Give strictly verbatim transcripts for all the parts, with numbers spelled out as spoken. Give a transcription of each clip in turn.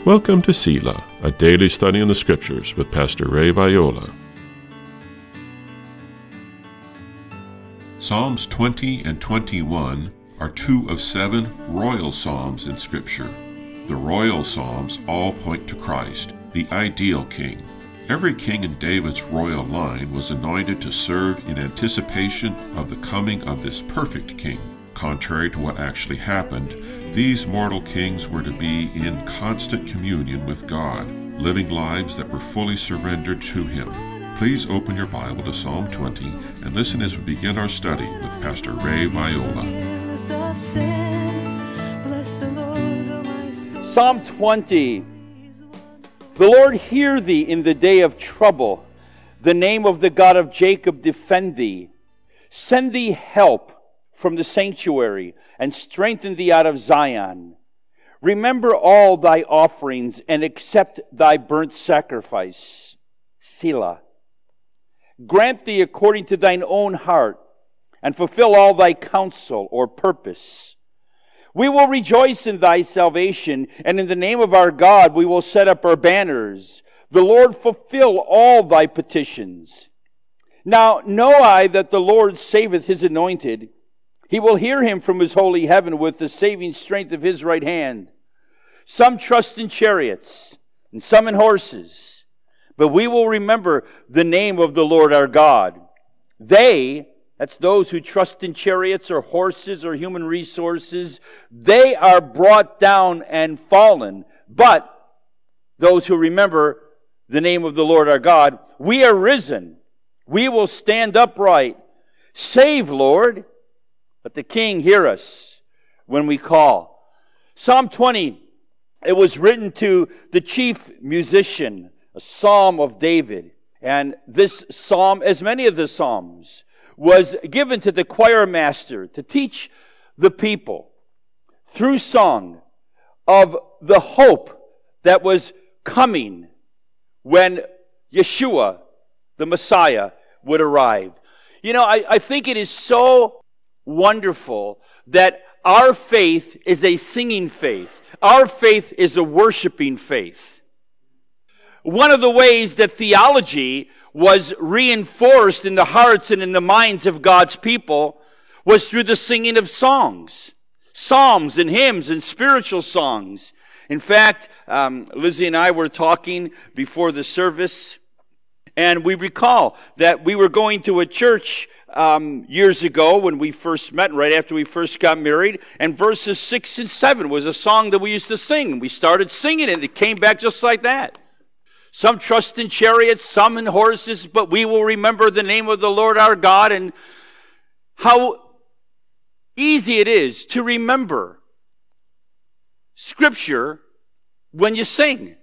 Welcome to Selah, a daily study in the Scriptures with Pastor Ray Viola. Psalms twenty and twenty-one are two of seven royal psalms in Scripture. The royal psalms all point to Christ, the ideal king. Every king in David's royal line was anointed to serve in anticipation of the coming of this perfect king. Contrary to what actually happened, these mortal kings were to be in constant communion with God, living lives that were fully surrendered to Him. Please open your Bible to Psalm twenty and listen as we begin our study with Pastor Ray Viola. Psalm twenty. The Lord hear thee in the day of trouble. The name of the God of Jacob defend thee. Send thee help from the sanctuary, and strengthen thee out of Zion. Remember all thy offerings, and accept thy burnt sacrifice. Selah. Grant thee according to thine own heart, and fulfill all thy counsel or purpose. We will rejoice in thy salvation, and in the name of our God we will set up our banners. The Lord fulfill all thy petitions. Now know I that the Lord saveth his anointed. He will hear him from his holy heaven with the saving strength of his right hand. Some trust in chariots, and some in horses, but we will remember the name of the Lord our God. They, that's those who trust in chariots or horses or human resources, they are brought down and fallen. But those who remember the name of the Lord our God, we are risen. We will stand upright. Save, Lord. Let the King hear us when we call. Psalm twenty, it was written to the chief musician, a psalm of David. And this psalm, as many of the psalms, was given to the choir master to teach the people through song of the hope that was coming when Yeshua, the Messiah, would arrive. You know, I, I think it is so wonderful that our faith is a singing faith. Our faith is a worshiping faith. One of the ways that theology was reinforced in the hearts and in the minds of God's people was through the singing of songs, psalms and hymns and spiritual songs. In fact, um, Lizzie and I were talking before the service, and we recall that we were going to a church Um, years ago when we first met, right after we first got married, and verses six and seven was a song that we used to sing. We started singing it, and it came back just like that. Some trust in chariots, some in horses, but we will remember the name of the Lord our God. And how easy it is to remember Scripture when you sing.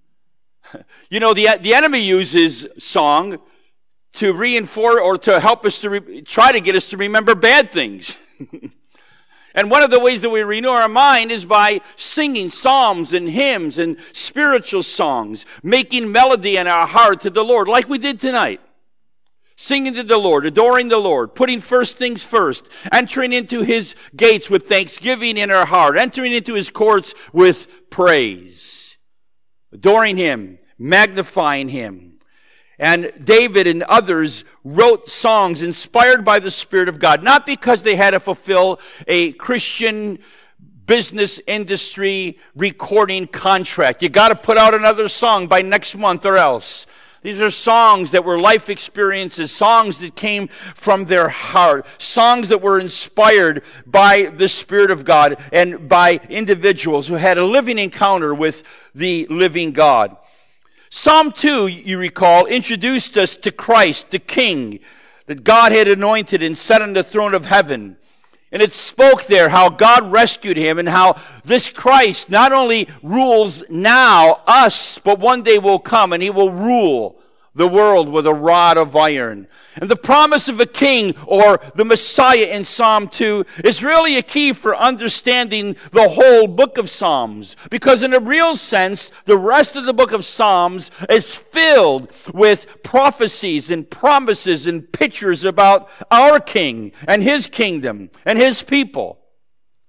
You know, the, the enemy uses song to reinforce or to help us to re- try to get us to remember bad things. And one of the ways that we renew our mind is by singing psalms and hymns and spiritual songs, making melody in our heart to the Lord, like we did tonight. Singing to the Lord, adoring the Lord, putting first things first, entering into His gates with thanksgiving in our heart, entering into His courts with praise, adoring Him, magnifying Him. And David and others wrote songs inspired by the Spirit of God, not because they had to fulfill a Christian business industry recording contract. You got to put out another song by next month or else. These are songs that were life experiences, songs that came from their heart, songs that were inspired by the Spirit of God and by individuals who had a living encounter with the living God. Psalm two, you recall, introduced us to Christ, the King, that God had anointed and set on the throne of heaven. And it spoke there how God rescued him and how this Christ not only rules now us, but one day will come and he will rule the world with a rod of iron. And the promise of a king, or the Messiah in Psalm two, is really a key for understanding the whole book of Psalms. Because in a real sense, the rest of the book of Psalms is filled with prophecies and promises and pictures about our king and his kingdom and his people.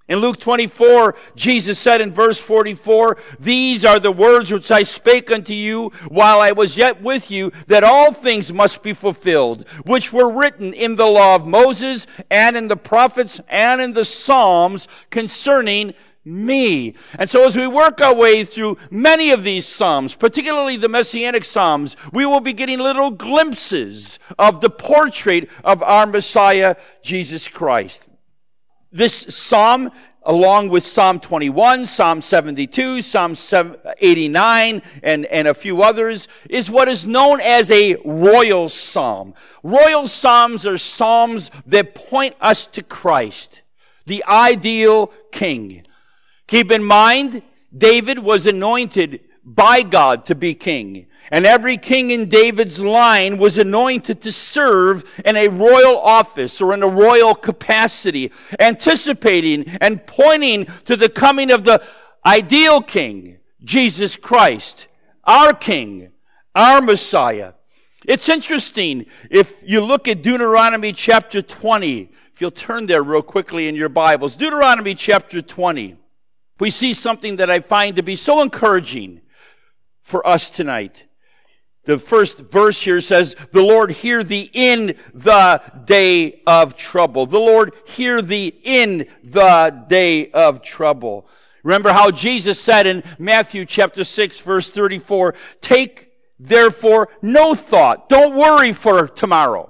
In Luke twenty-four, Jesus said in verse forty-four, "These are the words which I spake unto you while I was yet with you, that all things must be fulfilled, which were written in the law of Moses, and in the prophets, and in the Psalms concerning me." And so as we work our way through many of these Psalms, particularly the Messianic Psalms, we will be getting little glimpses of the portrait of our Messiah, Jesus Christ. This psalm, along with Psalm twenty-one, Psalm seventy-two, Psalm eighty-nine, and, and a few others, is what is known as a royal psalm. Royal psalms are psalms that point us to Christ, the ideal king. Keep in mind, David was anointed by God to be king. And every king in David's line was anointed to serve in a royal office or in a royal capacity, anticipating and pointing to the coming of the ideal king, Jesus Christ, our king, our Messiah. It's interesting, if you look at Deuteronomy chapter twenty, if you'll turn there real quickly in your Bibles, Deuteronomy chapter twenty, we see something that I find to be so encouraging for us tonight. The first verse here says, "The Lord hear thee in the day of trouble." The Lord hear thee in the day of trouble. Remember how Jesus said in Matthew chapter six, verse thirty-four, "Take therefore no thought." Don't worry for tomorrow.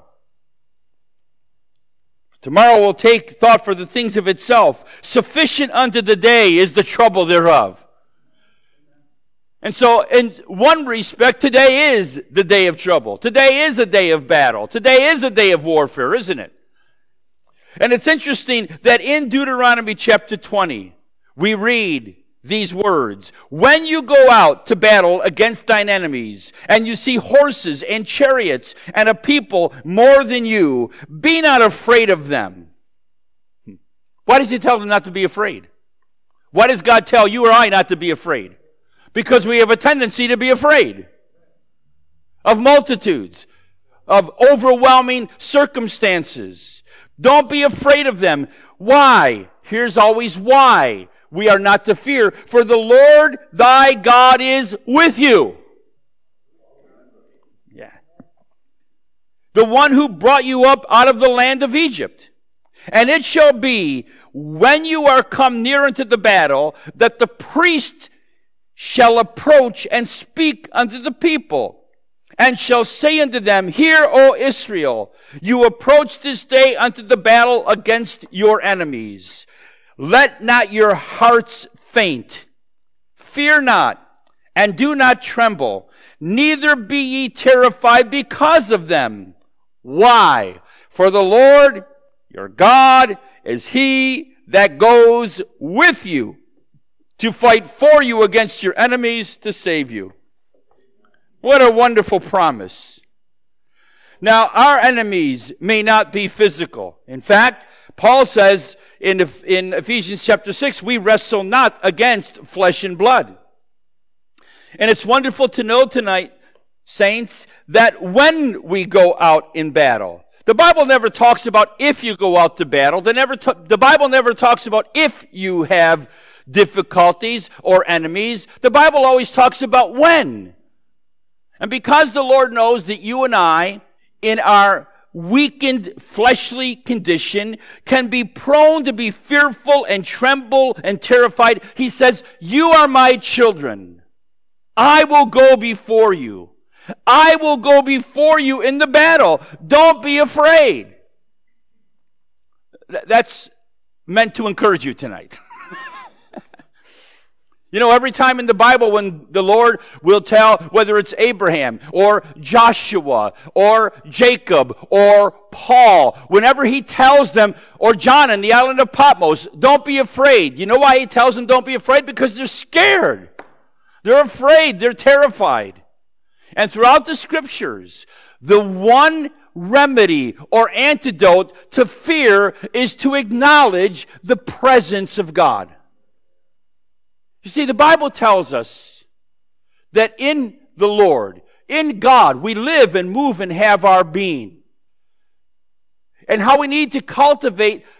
Tomorrow will take thought for the things of itself. Sufficient unto the day is the trouble thereof. And so, in one respect, today is the day of trouble. Today is a day of battle. Today is a day of warfare, isn't it? And it's interesting that in Deuteronomy chapter twenty, we read these words: "When you go out to battle against thine enemies, and you see horses and chariots and a people more than you, be not afraid of them." Why does he tell them not to be afraid? Why does God tell you or I not to be afraid? Because we have a tendency to be afraid of multitudes, of overwhelming circumstances. Don't be afraid of them. Why? Here's always why we are not to fear. "For the Lord thy God is with you." Yeah. "The one who brought you up out of the land of Egypt. And it shall be, when you are come near unto the battle, that the priest shall approach and speak unto the people, and shall say unto them, Hear, O Israel, you approach this day unto the battle against your enemies. Let not your hearts faint. Fear not, and do not tremble, neither be ye terrified because of them." Why? "For the Lord your God is he that goes with you to fight for you against your enemies, to save you." What a wonderful promise. Now, our enemies may not be physical. In fact, Paul says in, in Ephesians chapter six, we wrestle not against flesh and blood. And it's wonderful to know tonight, saints, that when we go out in battle, the Bible never talks about if you go out to battle. The, never t- the Bible never talks about if you have difficulties or enemies. The Bible always talks about when. And because the Lord knows that you and I, in our weakened fleshly condition, can be prone to be fearful and tremble and terrified, he says, "You are my children. I will go before you. I will go before you in the battle. Don't be afraid." That's meant to encourage you tonight. You know, every time in the Bible when the Lord will tell, whether it's Abraham or Joshua or Jacob or Paul, whenever he tells them, or John in the island of Patmos, don't be afraid. You know why he tells them don't be afraid? Because they're scared. They're afraid. They're terrified. And throughout the scriptures, the one remedy or antidote to fear is to acknowledge the presence of God. You see, the Bible tells us that in the Lord, in God, we live and move and have our being. And how we need to cultivate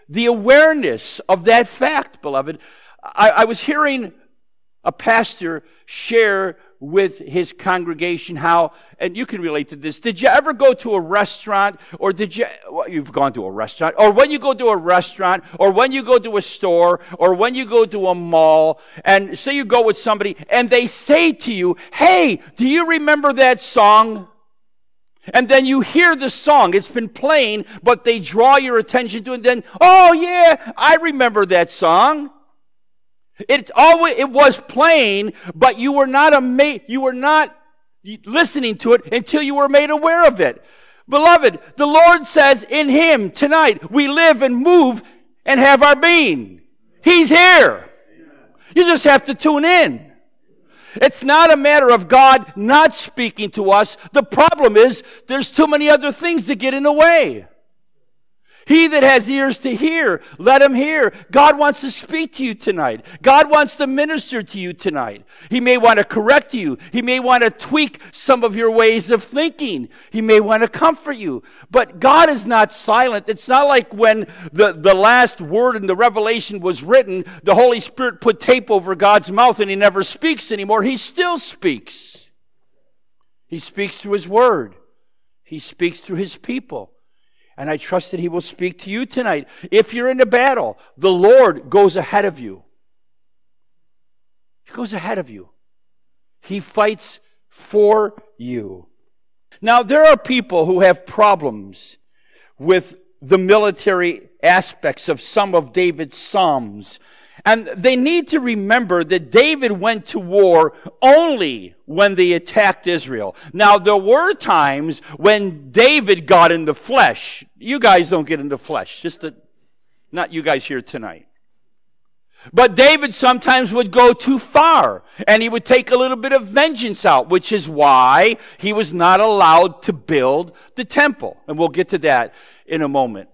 the awareness of that fact, beloved. I, I was hearing a pastor share with his congregation how, and you can relate to this, did you ever go to a restaurant, or did you, well, you've gone to a restaurant, or when you go to a restaurant, or when you go to a store, or when you go to a mall, and say you go with somebody, and they say to you, hey, do you remember that song? And then you hear the song, it's been playing, but they draw your attention to it, and then, oh yeah, I remember that song. It always it was playing, but you were not ama- you were not listening to it until you were made aware of it. Beloved, the Lord says in Him tonight we live and move and have our being. He's here. You just have to tune in. It's not a matter of God not speaking to us. The problem is there's too many other things that get in the way. He that has ears to hear, let him hear. God wants to speak to you tonight. God wants to minister to you tonight. He may want to correct you. He may want to tweak some of your ways of thinking. He may want to comfort you. But God is not silent. It's not like when the, the last word in the Revelation was written, the Holy Spirit put tape over God's mouth and He never speaks anymore. He still speaks. He speaks through His Word. He speaks through His people. And I trust that He will speak to you tonight. If you're in a battle, the Lord goes ahead of you. He goes ahead of you. He fights for you. Now, there are people who have problems with the military aspects of some of David's Psalms. And they need to remember that David went to war only when they attacked Israel. Now, there were times when David got in the flesh. You guys don't get in the flesh. Just the, not you guys here tonight. But David sometimes would go too far, and he would take a little bit of vengeance out, which is why he was not allowed to build the temple. And we'll get to that in a moment.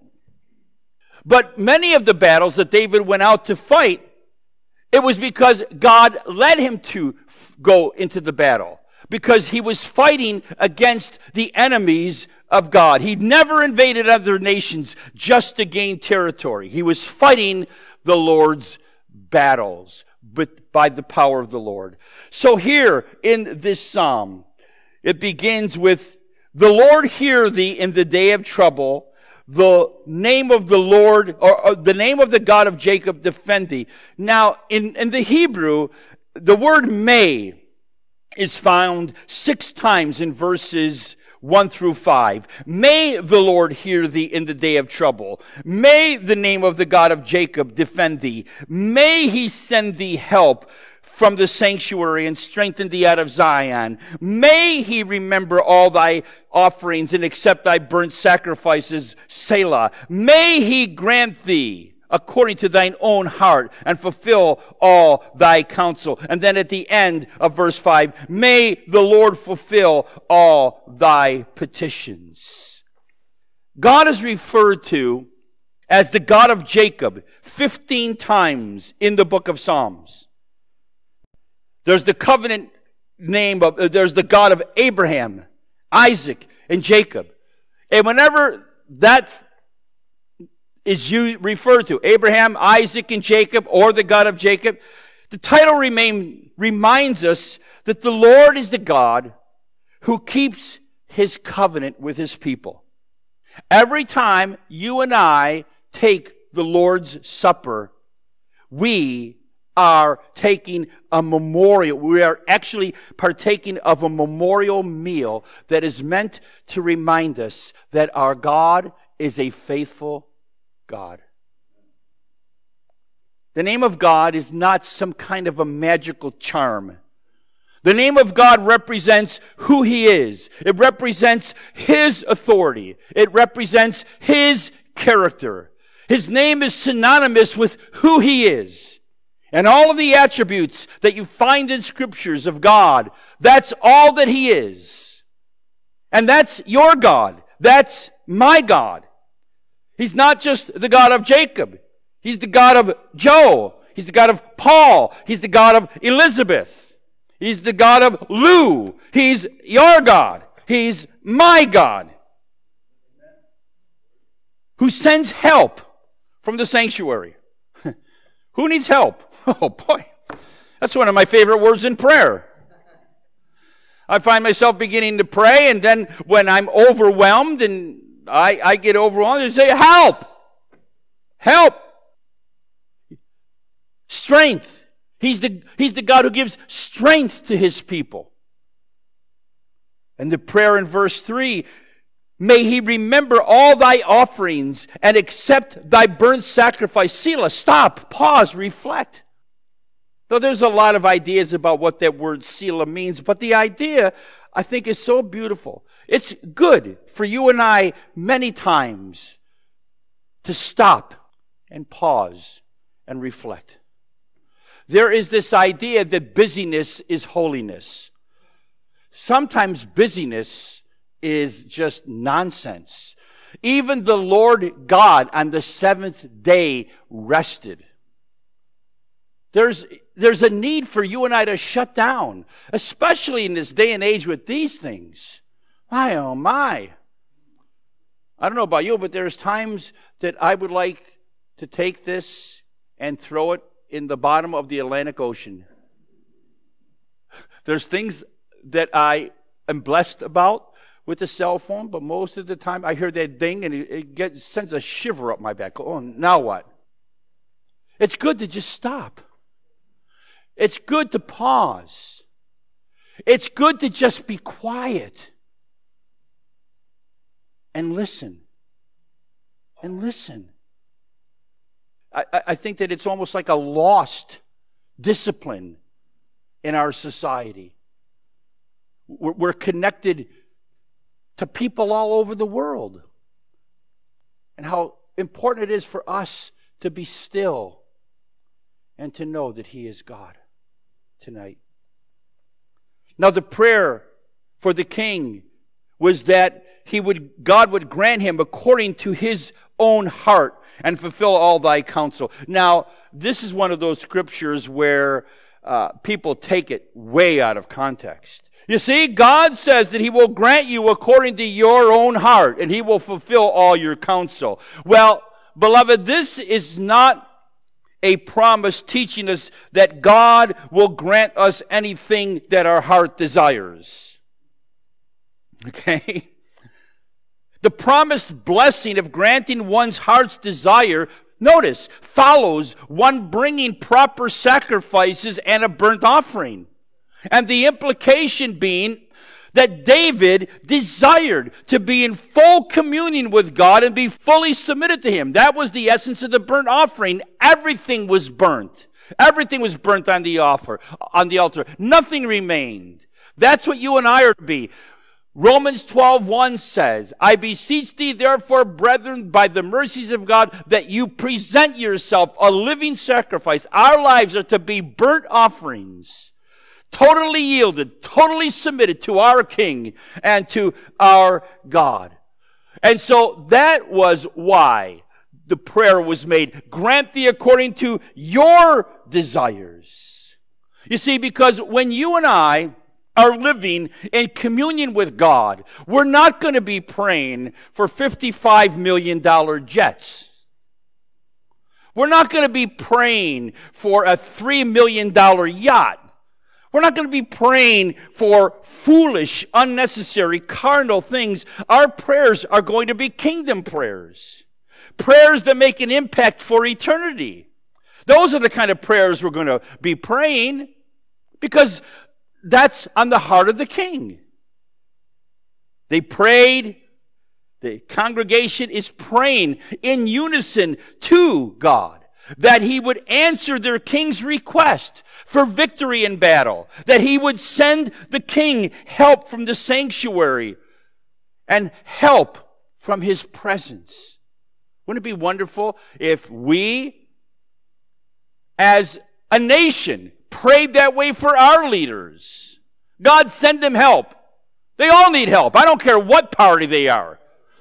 But many of the battles that David went out to fight, it was because God led him to f- go into the battle. Because he was fighting against the enemies of God. He never invaded other nations just to gain territory. He was fighting the Lord's battles, but by the power of the Lord. So here in this psalm, it begins with, "The Lord hear thee in the day of trouble. The name of the Lord, or, or the name of the God of Jacob defend thee." Now, in, in the Hebrew, the word may is found six times in verses one through five. May the Lord hear thee in the day of trouble. May the name of the God of Jacob defend thee. May He send thee help from the sanctuary and strengthen thee out of Zion. May He remember all thy offerings and accept thy burnt sacrifices, Selah. May He grant thee according to thine own heart and fulfill all thy counsel. And then at the end of verse five, may the Lord fulfill all thy petitions. God is referred to as the God of Jacob fifteen times in the book of Psalms. There's the covenant name of, uh, there's the God of Abraham, Isaac, and Jacob. And whenever that is you referred to, Abraham, Isaac, and Jacob, or the God of Jacob, the title remain, reminds us that the Lord is the God who keeps His covenant with His people. Every time you and I take the Lord's Supper, we are taking a memorial. We are actually partaking of a memorial meal that is meant to remind us that our God is a faithful God. The name of God is not some kind of a magical charm. The name of God represents who He is. It represents His authority. It represents His character. His name is synonymous with who He is. And all of the attributes that you find in scriptures of God, that's all that He is. And that's your God. That's my God. He's not just the God of Jacob. He's the God of Joe. He's the God of Paul. He's the God of Elizabeth. He's the God of Lou. He's your God. He's my God. Who sends help from the sanctuary. Who needs help? Oh boy, that's one of my favorite words in prayer. I find myself beginning to pray, and then when I'm overwhelmed and I, I get overwhelmed, I say, help! Help! Strength. He's the, he's the God who gives strength to his people. And the prayer in verse three, may he remember all thy offerings and accept thy burnt sacrifice. Selah, stop, pause, reflect. Though there's a lot of ideas about what that word Selah means, but the idea, I think, is so beautiful. It's good for you and I many times to stop and pause and reflect. There is this idea that busyness is holiness. Sometimes busyness is just nonsense. Even the Lord God on the seventh day rested. There's, there's a need for you and I to shut down, especially in this day and age with these things. My, oh my. I don't know about you, but there's times that I would like to take this and throw it in the bottom of the Atlantic Ocean. There's things that I am blessed about with the cell phone, but most of the time I hear that ding and it, it gets, sends a shiver up my back. Oh, now what? It's good to just stop. It's good to pause. It's good to just be quiet and listen. And listen. I, I think that it's almost like a lost discipline in our society. We're, we're connected to people all over the world. And how important it is for us to be still and to know that He is God tonight. Now the prayer for the king was that he would, God would grant him according to his own heart and fulfill all thy counsel. Now, this is one of those scriptures where uh, people take it way out of context. You see, God says that He will grant you according to your own heart, and He will fulfill all your counsel. Well, beloved, this is not a promise teaching us that God will grant us anything that our heart desires. Okay? The promised blessing of granting one's heart's desire, notice, follows one bringing proper sacrifices and a burnt offering. And the implication being that David desired to be in full communion with God and be fully submitted to Him. That was the essence of the burnt offering. Everything was burnt. Everything was burnt on the offer, on the altar. Nothing remained. That's what you and I are to be. Romans twelve one says, I beseech thee therefore, brethren, by the mercies of God, that you present yourself a living sacrifice. Our lives are to be burnt offerings. Totally yielded, totally submitted to our King and to our God. And so that was why the prayer was made. Grant thee according to your desires. You see, because when you and I are living in communion with God, we're not going to be praying for fifty-five million dollars jets. We're not going to be praying for a three million dollars yacht. We're not going to be praying for foolish, unnecessary, carnal things. Our prayers are going to be kingdom prayers. Prayers that make an impact for eternity. Those are the kind of prayers we're going to be praying because that's on the heart of the king. They prayed. The congregation is praying in unison to God, that He would answer their king's request for victory in battle, that He would send the king help from the sanctuary and help from His presence. Wouldn't it be wonderful if we, as a nation, prayed that way for our leaders? God, send them help. They all need help. I don't care what party they are.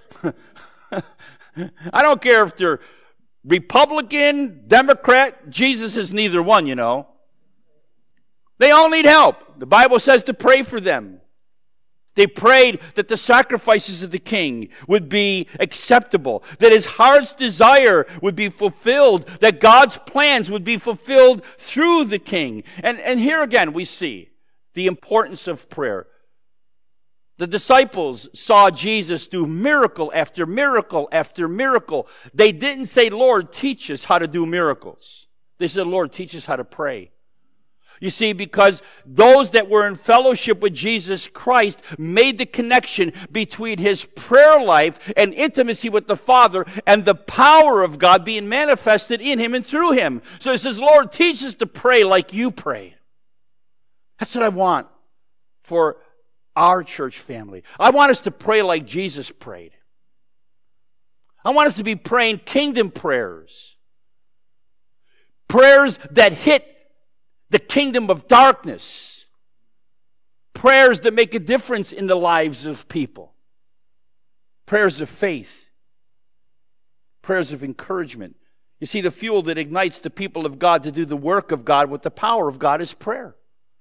I don't care if they're Republican, Democrat. Jesus is neither one, you know. They all need help. The Bible says to pray for them. They prayed that the sacrifices of the king would be acceptable, that his heart's desire would be fulfilled, that God's plans would be fulfilled through the king. And, and here again we see the importance of prayer. The disciples saw Jesus do miracle after miracle after miracle. They didn't say, Lord, teach us how to do miracles. They said, Lord, teach us how to pray. You see, because those that were in fellowship with Jesus Christ made the connection between his prayer life and intimacy with the Father and the power of God being manifested in him and through him. So he says, Lord, teach us to pray like you prayed. That's what I want for our church family. I want us to pray like Jesus prayed. I want us to be praying kingdom prayers. Prayers that hit the kingdom of darkness. Prayers that make a difference in the lives of people. Prayers of faith. Prayers of encouragement. You see, the fuel that ignites the people of God to do the work of God with the power of God is prayer.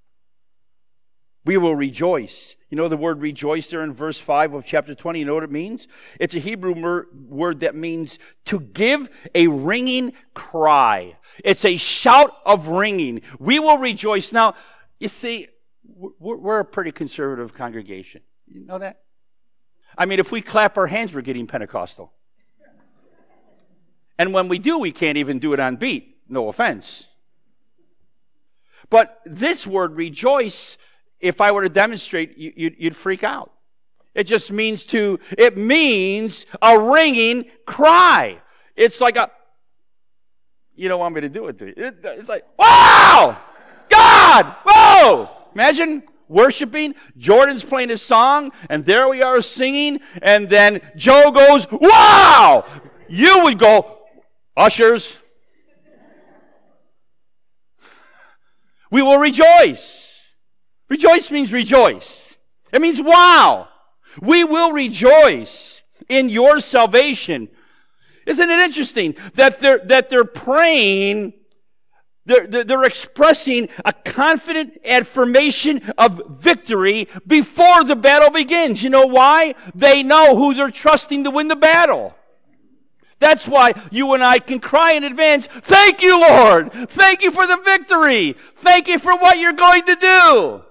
We will rejoice. You know the word rejoice there in verse five of chapter twenty? You know what it means? It's a Hebrew mer- word that means to give a ringing cry. It's a shout of ringing. We will rejoice. Now, you see, we're, we're a pretty conservative congregation. You know that? I mean, if we clap our hands, we're getting Pentecostal. And when we do, we can't even do it on beat. No offense. But this word, rejoice, if I were to demonstrate, you, you'd freak out. It just means to, it means a ringing cry. It's like a, you don't want me to do it to you. It, it's like, wow! God! Whoa! Imagine worshiping. Jordan's playing his song, and there we are singing, and then Joe goes, wow! You would go, ushers. We will rejoice. Rejoice means rejoice. It means wow. We will rejoice in your salvation. Isn't it interesting that they're, that they're praying, they're, they're expressing a confident affirmation of victory before the battle begins. You know why? They know who they're trusting to win the battle. That's why you and I can cry in advance, thank you, Lord. Thank you for the victory. Thank you for what you're going to do.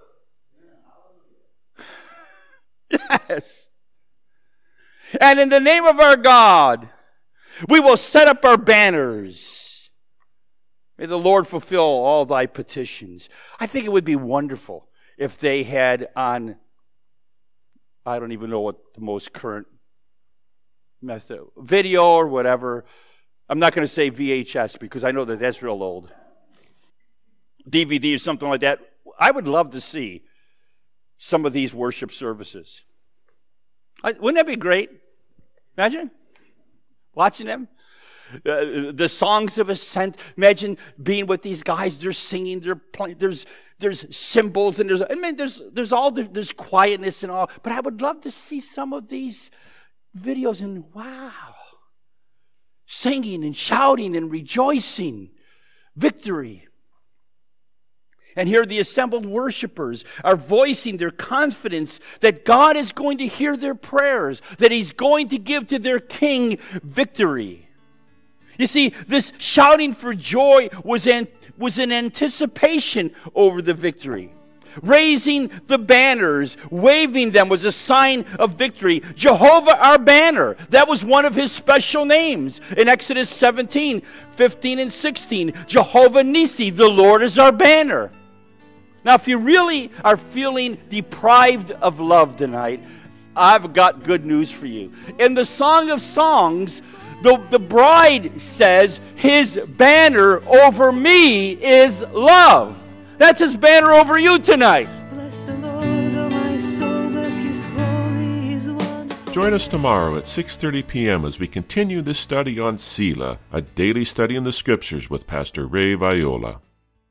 Yes. And in the name of our God, we will set up our banners. May the Lord fulfill all thy petitions. I think it would be wonderful if they had on, I don't even know what the most current method, video or whatever. I'm not going to say V H S because I know that that's real old. D V D or something like that. I would love to see some of these worship services. I, wouldn't that be great? Imagine watching them. Uh, the songs of ascent. Imagine being with these guys. They're singing. They're playing. There's there's cymbals and there's I mean there's there's all the, there's quietness and all. But I would love to see some of these videos and wow, singing and shouting and rejoicing, victory. And here the assembled worshipers are voicing their confidence that God is going to hear their prayers, that He's going to give to their King victory. You see, this shouting for joy was, an, was an anticipation over the victory. Raising the banners, waving them was a sign of victory. Jehovah our banner, that was one of His special names. In Exodus seventeen, fifteen, and sixteen, Jehovah Nissi, the Lord is our banner. Now, if you really are feeling deprived of love tonight, I've got good news for you. In the Song of Songs, the, the bride says, His banner over me is love. That's His banner over you tonight. Bless the Lord, oh my soul, bless His holy, His wonderful. Join us tomorrow at six thirty p.m. as we continue this study on Selah, a daily study in the Scriptures with Pastor Ray Viola.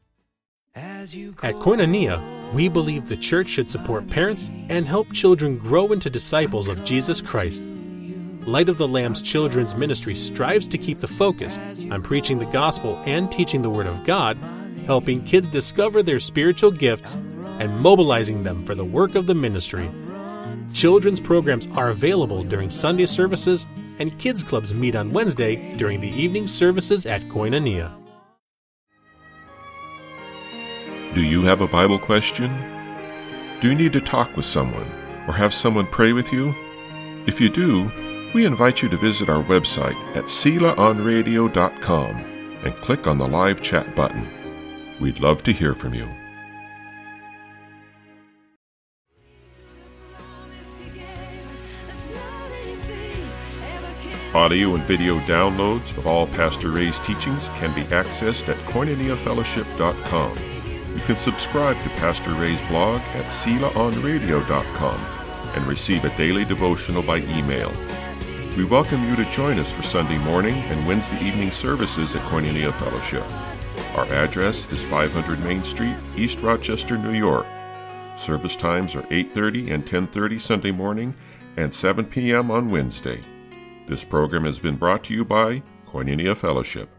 At Koinonia, we believe the church should support parents and help children grow into disciples of Jesus Christ. Light of the Lamb's Children's Ministry strives to keep the focus on preaching the gospel and teaching the Word of God, helping kids discover their spiritual gifts, and mobilizing them for the work of the ministry. Children's programs are available during Sunday services, and kids clubs meet on Wednesday during the evening services at Koinonia. Do you have a Bible question? Do you need to talk with someone or have someone pray with you? If you do, we invite you to visit our website at sela on radio dot com and click on the live chat button. We'd love to hear from you. Audio and video downloads of all Pastor Ray's teachings can be accessed at koinonia fellowship dot com. You can subscribe to Pastor Ray's blog at sela on radio dot com and receive a daily devotional by email. We welcome you to join us for Sunday morning and Wednesday evening services at Koinonia Fellowship. Our address is five hundred Main Street, East Rochester, New York. Service times are eight thirty and ten thirty Sunday morning and seven p.m. on Wednesday. This program has been brought to you by Koinonia Fellowship.